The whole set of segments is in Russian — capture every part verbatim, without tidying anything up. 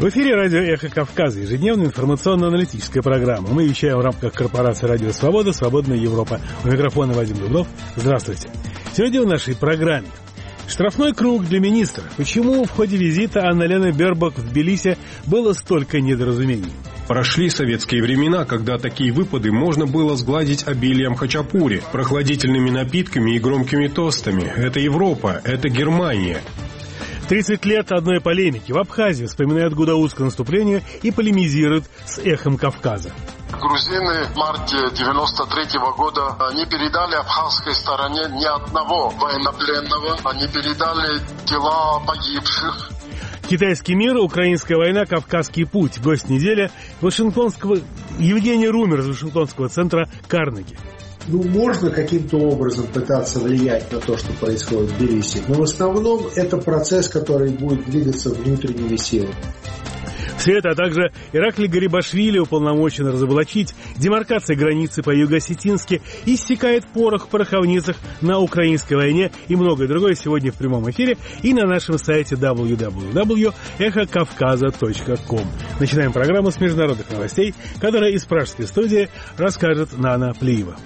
В эфире радио «Эхо Кавказа», ежедневная информационно-аналитическая программа. Мы вещаем в рамках корпорации «Радио Свобода», «Свободная Европа». У микрофона Вадим Дубнов. Здравствуйте. Сегодня в нашей программе штрафной круг для министра. Почему в ходе визита Анны-Лены Бербок в Тбилиси было столько недоразумений? Прошли советские времена, когда такие выпады можно было сгладить обилием хачапури, прохладительными напитками и громкими тостами. Это Европа, это Германия. тридцать лет одной полемики. В Абхазии вспоминают гудаутское наступление и полемизируют с «Эхом Кавказа». Грузины в марте девяносто третьего года не передали абхазской стороне ни одного военнопленного. Они передали тела погибших. Китайский мир, украинская война, Кавказский путь. Гость недели Вашингтонского Евгений Румер из Вашингтонского центра Карнеги. Ну, можно каким-то образом пытаться влиять на то, что происходит в Тбилиси, но в основном это процесс, который будет двигаться внутренними силами. Все это, а также Ираклий Гарибашвили уполномочен разоблачить, демаркация границы по-юго-осетински, иссякает порох в пороховницах на украинской войне и многое другое сегодня в прямом эфире и на нашем сайте дабл ю дабл ю дабл ю точка эхо кавказа точка ком. Начинаем программу с международных новостей, которая из пражской студии расскажет Нана Плиева.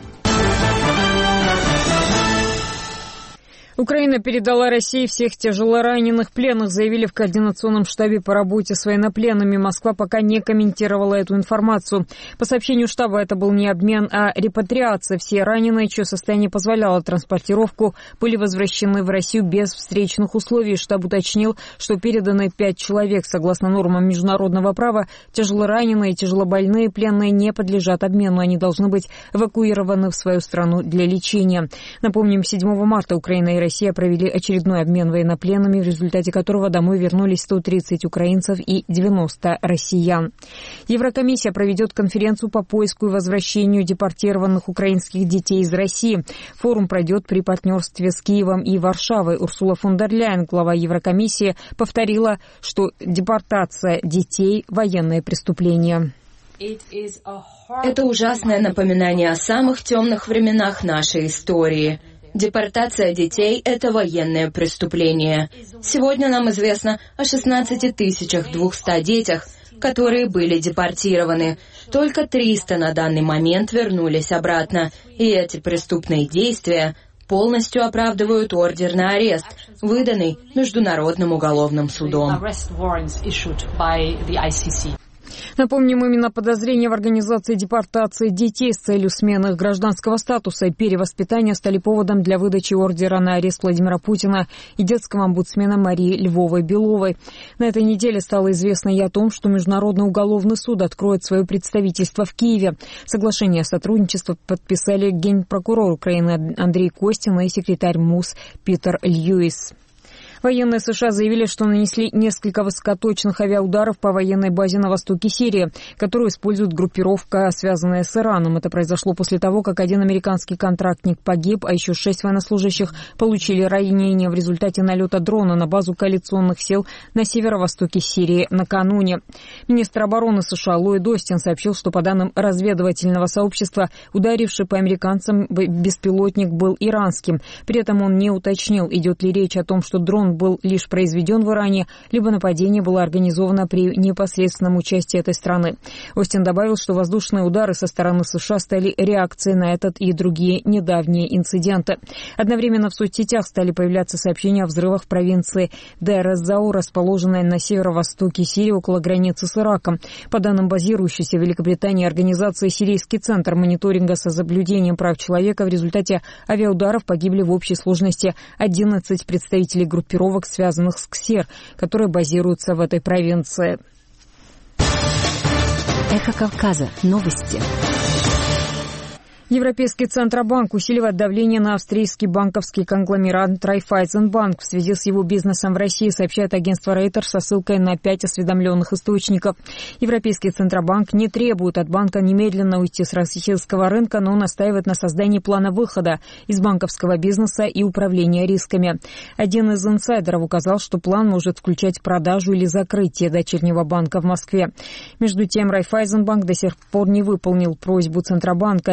Украина передала России всех тяжелораненых пленных, заявили в Координационном штабе по работе с военнопленными. Москва пока не комментировала эту информацию. По сообщению штаба, это был не обмен, а репатриация. Все раненые, чье состояние позволяло транспортировку, были возвращены в Россию без встречных условий. Штаб уточнил, что переданы пять человек. Согласно нормам международного права, тяжелораненые и тяжелобольные пленные не подлежат обмену. Они должны быть эвакуированы в свою страну для лечения. Напомним, седьмого марта Украина и Россия Россия провели очередной обмен военнопленными, в результате которого домой вернулись сто тридцать украинцев и девяносто россиян. Еврокомиссия проведет конференцию по поиску и возвращению депортированных украинских детей из России. Форум пройдет при партнерстве с Киевом и Варшавой. Урсула фон дер Ляйен, глава Еврокомиссии, повторила, что депортация детей – военное преступление. Это ужасное напоминание о самых темных временах нашей истории. Депортация детей – это военное преступление. Сегодня нам известно о шестнадцати тысячах двухстах детях, которые были депортированы. Только триста на данный момент вернулись обратно. И эти преступные действия полностью оправдывают ордер на арест, выданный Международным уголовным судом. Напомним, именно подозрения в организации депортации детей с целью смены их гражданского статуса и перевоспитания стали поводом для выдачи ордера на арест Владимира Путина и детского омбудсмена Марии Львовой-Беловой. На этой неделе стало известно и о том, что Международный уголовный суд откроет свое представительство в Киеве. Соглашение о сотрудничестве подписали генпрокурор Украины Андрей Костин и секретарь МУС Питер Льюис. Военные США заявили, что нанесли несколько высокоточных авиаударов по военной базе на востоке Сирии, которую использует группировка, связанная с Ираном. Это произошло после того, как один американский контрактник погиб, а еще шесть военнослужащих получили ранения в результате налета дрона на базу коалиционных сил на северо-востоке Сирии накануне. Министр обороны США Ллойд Остин сообщил, что по данным разведывательного сообщества, ударивший по американцам беспилотник был иранским. При этом он не уточнил, идет ли речь о том, что дрон был лишь произведен в Иране, либо нападение было организовано при непосредственном участии этой страны. Остин добавил, что воздушные удары со стороны США стали реакцией на этот и другие недавние инциденты. Одновременно в соцсетях стали появляться сообщения о взрывах в провинции Дейр-эз-Заур, расположенной на северо-востоке Сирии около границы с Ираком. По данным базирующейся в Великобритании организации «Сирийский центр мониторинга со соблюдением прав человека», в результате авиаударов погибли в общей сложности одиннадцать представителей группировки, связанных с КСЕР, которые базируются в этой провинции. Эхо Кавказа. Новости. Европейский Центробанк усиливает давление на австрийский банковский конгломерат Райффайзенбанк в связи с его бизнесом в России, сообщает агентство Reuters со ссылкой на пять осведомленных источников. Европейский Центробанк не требует от банка немедленно уйти с российского рынка, но настаивает на создании плана выхода из банковского бизнеса и управления рисками. Один из инсайдеров указал, что план может включать продажу или закрытие дочернего банка в Москве. Между тем, Райффайзенбанк до сих пор не выполнил просьбу Центробанка и не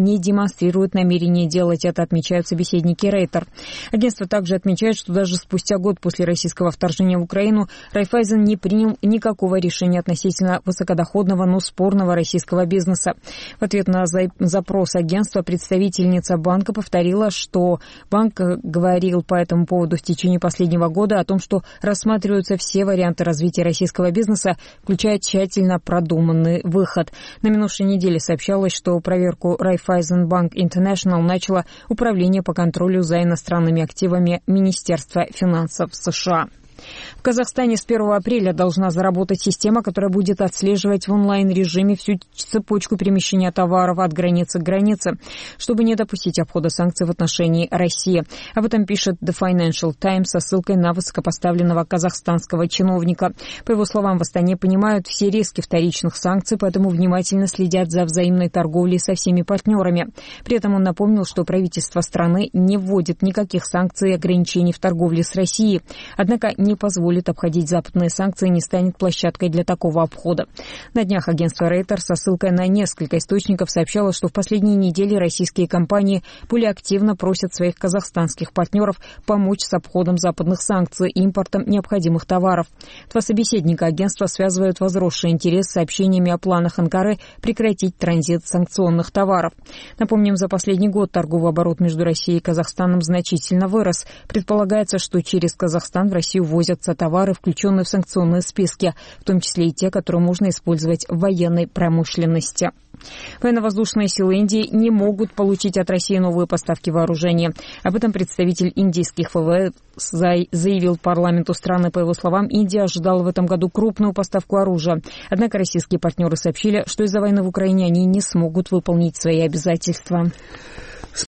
не демонстрирует намерение делать это, отмечают собеседники Рейтер. Агентство также отмечает, что даже спустя год после российского вторжения в Украину Райффайзен не принял никакого решения относительно высокодоходного, но спорного российского бизнеса. В ответ на запрос агентства представительница банка повторила, что банк говорил по этому поводу в течение последнего года о том, что рассматриваются все варианты развития российского бизнеса, включая тщательно продуманный выход. На минувшей неделе сообщалось, что проверку Raiffeisen Bank International начало Управление по контролю за иностранными активами Министерства финансов США. В Казахстане с первого апреля должна заработать система, которая будет отслеживать в онлайн-режиме всю цепочку перемещения товаров от границы к границе, чтобы не допустить обхода санкций в отношении России. Об этом пишет The Financial Times со ссылкой на высокопоставленного казахстанского чиновника. По его словам, в Астане понимают все риски вторичных санкций, поэтому внимательно следят за взаимной торговлей со всеми партнерами. При этом он напомнил, что правительство страны не вводит никаких санкций и ограничений в торговле с Россией. Однако не позволит обходить западные санкции и не станет площадкой для такого обхода. На днях агентство Рейтер со ссылкой на несколько источников сообщало, что в последние недели российские компании более активно просят своих казахстанских партнеров помочь с обходом западных санкций и импортом необходимых товаров. Два собеседника агентства связывают возросший интерес с сообщениями о планах Анкары прекратить транзит санкционных товаров. Напомним, за последний год торговый оборот между Россией и Казахстаном значительно вырос. Предполагается, что через Казахстан в Россию возят товары, включенные в санкционные списки, в том числе и те, которые можно использовать в военной промышленности. Военно-воздушные силы Индии не могут получить от России новые поставки вооружения. Об этом представитель индийских ФВС заявил парламенту страны. По его словам, Индия ожидала в этом году крупную поставку оружия. Однако российские партнеры сообщили, что из-за войны в Украине они не смогут выполнить свои обязательства.